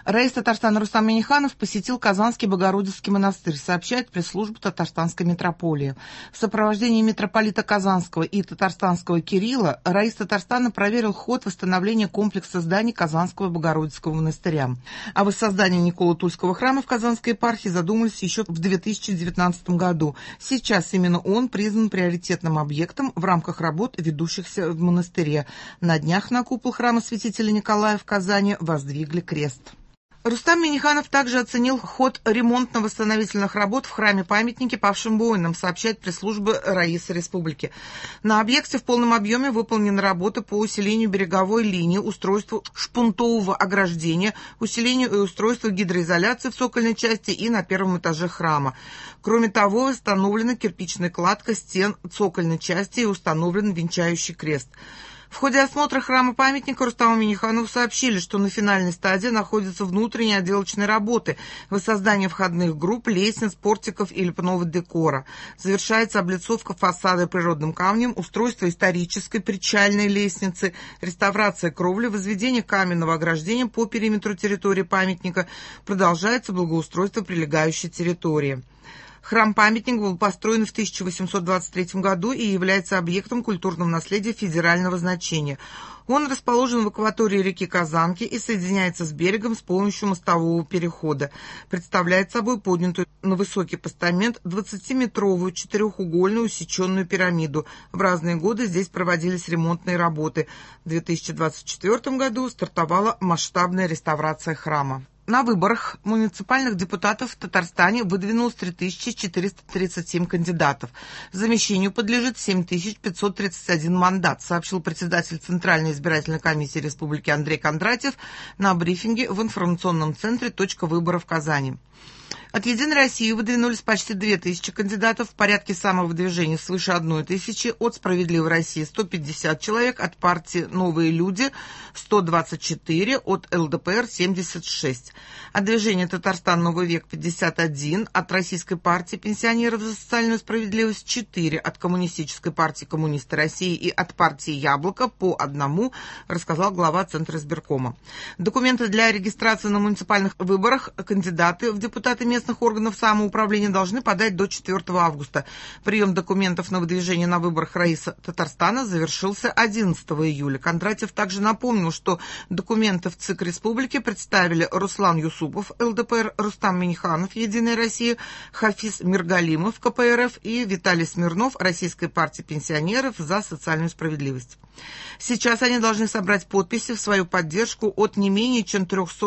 Раис Татарстана Рустам Минниханов посетил Казанский Богородицкий монастырь, сообщает пресс-служба Татарстанской митрополии. В сопровождении митрополита Казанского и Татарстанского Кирилла Раис Татарстана проверил ход восстановления комплекса зданий Казанского Богородицкого монастыря. О воссоздании Николо-Тульского храма в Казанской епархии задумались еще в 2019 году. Сейчас именно он признан приоритетным объектом в рамках работ, ведущихся в монастыре. На днях на купол храма святителя Николая в Казани воздвигли крест. Рустам Минниханов также оценил ход ремонтно-восстановительных работ в храме-памятнике павшим воинам, сообщает пресс-служба Раиса Республики. На объекте в полном объеме выполнены работы по усилению береговой линии, устройству шпунтового ограждения, усилению и устройству гидроизоляции в цокольной части и на первом этаже храма. Кроме того, восстановлена кирпичная кладка стен цокольной части и установлен венчающий крест. В ходе осмотра храма-памятника Рустаму Минниханову сообщили, что на финальной стадии находятся внутренние отделочные работы, воссоздание входных групп, лестниц, портиков и лепного декора. Завершается облицовка фасада природным камнем, устройство исторической причальной лестницы, реставрация кровли, возведение каменного ограждения по периметру территории памятника. Продолжается благоустройство прилегающей территории. Храм-памятник был построен в 1823 году и является объектом культурного наследия федерального значения. Он расположен в акватории реки Казанки и соединяется с берегом с помощью мостового перехода. Представляет собой поднятую на высокий постамент 20-метровую четырехугольную усеченную пирамиду. В разные годы здесь проводились ремонтные работы. В 2024 году стартовала масштабная реставрация храма. На выборах муниципальных депутатов в Татарстане выдвинулось 3437 кандидатов. Замещению подлежит 7531 мандат, сообщил председатель Центральной избирательной комиссии Республики Андрей Кондратьев на брифинге в информационном центре «Точка выбора» в Казани. От «Единой России» выдвинулись почти 2000 кандидатов, в порядке самовыдвижения свыше 1000, от «Справедливой России» 150 человек, от партии «Новые люди» 124, от ЛДПР 76. От движения «Татарстан. Новый век» 51, от Российской партии пенсионеров за социальную справедливость 4, от Коммунистической партии «Коммунисты России» и от партии «Яблоко» по 1, рассказал глава Центра избиркома. Документы для регистрации на муниципальных выборах кандидаты в депутаты местных органов самоуправления должны подать до 4 августа. Прием документов на выдвижение на выборах Раиса Татарстана завершился 11 июля. Кондратьев также напомнил, что документы в ЦИК Республики представили Руслан Юсупов, ЛДПР, Рустам Минниханов, Единая Россия, Хафиз Миргалимов, КПРФ и Виталий Смирнов, Российской партии пенсионеров за социальную справедливость. Сейчас они должны собрать подписи в свою поддержку от не менее чем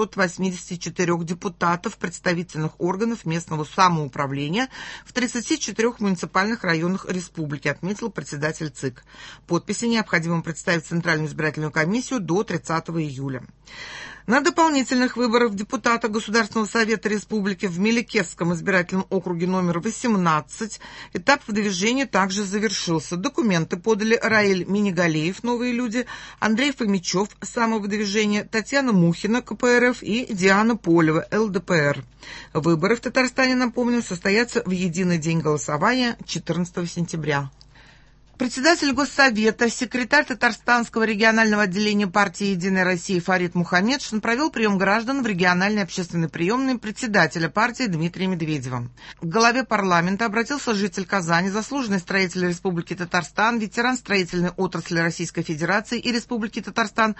384 депутатов представительных органов местного самоуправления в 34 муниципальных районах республики, отметил председатель ЦИК. Подписи необходимо представить в Центральную избирательную комиссию до 30 июля. На дополнительных выборах депутата Государственного совета республики в Меликесском избирательном округе номер 18 этап выдвижения также завершился. Документы подали Раиль Минигалеев, «Новые люди», Андрей Фомичев, самовыдвижение, Татьяна Мухина, КПРФ и Диана Полева, ЛДПР. Выборы в Татарстане, напомню, состоятся в единый день голосования 14 сентября. Председатель Госсовета, секретарь Татарстанского регионального отделения партии «Единая Россия» Фарид Мухамедшин провел прием граждан в региональной общественной приемной председателя партии Дмитрия Медведева. К главе парламента обратился житель Казани, заслуженный строитель Республики Татарстан, ветеран строительной отрасли Российской Федерации и Республики Татарстан,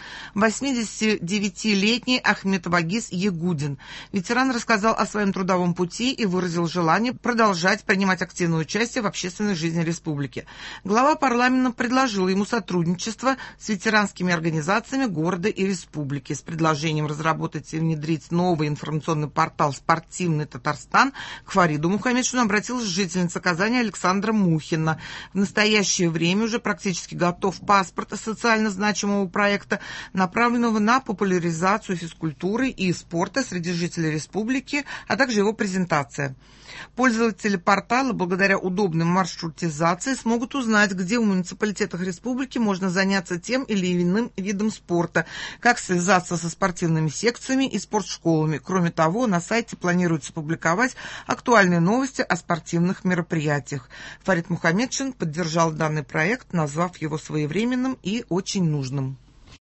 89-летний Ахмед Вагиз Ягудин. Ветеран рассказал о своем трудовом пути и выразил желание продолжать принимать активное участие в общественной жизни республики. Глава парламента предложил ему сотрудничество с ветеранскими организациями города и республики с предложением разработать и внедрить новый информационный портал «Спортивный Татарстан». К Фариду Мухамедшину обратилась жительница Казани Александра Мухина. В настоящее время уже практически готов паспорт социально значимого проекта, направленного на популяризацию физкультуры и спорта среди жителей республики, а также его презентация. Пользователи портала, благодаря удобной маршрутизации, смогут узнать, где в муниципалитетах республики можно заняться тем или иным видом спорта, как связаться со спортивными секциями и спортшколами. Кроме того, на сайте планируется публиковать актуальные новости о спортивных мероприятиях. Фарид Мухамедшин поддержал данный проект, назвав его своевременным и очень нужным.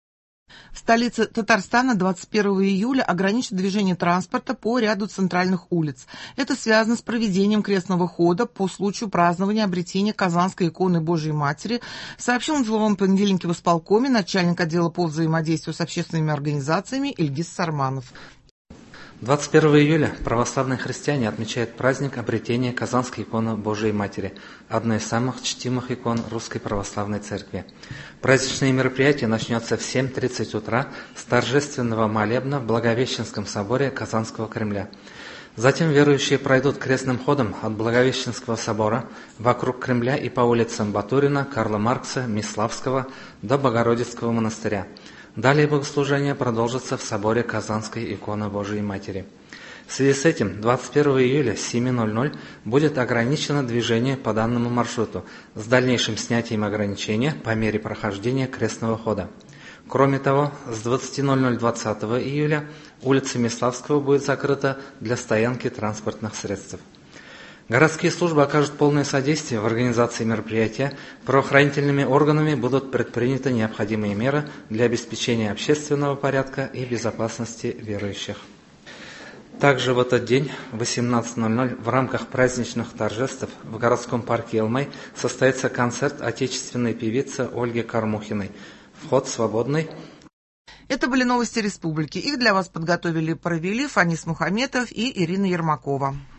В столице Татарстана 21 июля ограничат движение транспорта по ряду центральных улиц. Это связано с проведением крестного хода по случаю празднования обретения Казанской иконы Божией Матери, сообщил на деловом понедельнике в исполкоме начальник отдела по взаимодействию с общественными организациями Ильгиз Сарманов. 21 июля православные христиане отмечают праздник обретения Казанской иконы Божией Матери, одной из самых чтимых икон Русской Православной Церкви. Праздничное мероприятие начнется в 7:30 утра с торжественного молебна в Благовещенском соборе Казанского Кремля. Затем верующие пройдут крестным ходом от Благовещенского собора вокруг Кремля и по улицам Батурина, Карла Маркса, Миславского до Богородицкого монастыря. Далее богослужение продолжится в соборе Казанской иконы Божией Матери. В связи с этим 21 июля с 7:00 будет ограничено движение по данному маршруту с дальнейшим снятием ограничения по мере прохождения крестного хода. Кроме того, с 20:00 20 июля улица Миславского будет закрыта для стоянки транспортных средств. Городские службы окажут полное содействие в организации мероприятия. Правоохранительными органами будут предприняты необходимые меры для обеспечения общественного порядка и безопасности верующих. Также в этот день в 18:00 в рамках праздничных торжеств в городском парке Елмай состоится концерт отечественной певицы Ольги Кормухиной. Вход свободный. Это были новости республики. Их для вас подготовили и провели Фанис Мухаметов и Ирина Ермакова.